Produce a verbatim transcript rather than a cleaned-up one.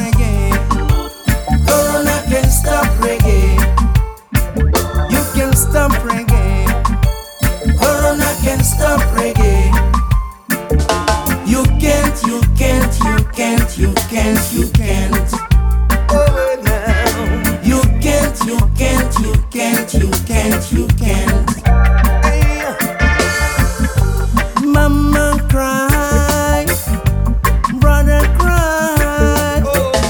reggae. Corona can stop reggae. You can stop reggae. Corona can stop reggae. You can't, you can't, you can't, you can't, you can't. Oh, now. You can't, you can't, you can't, you can't, you can't.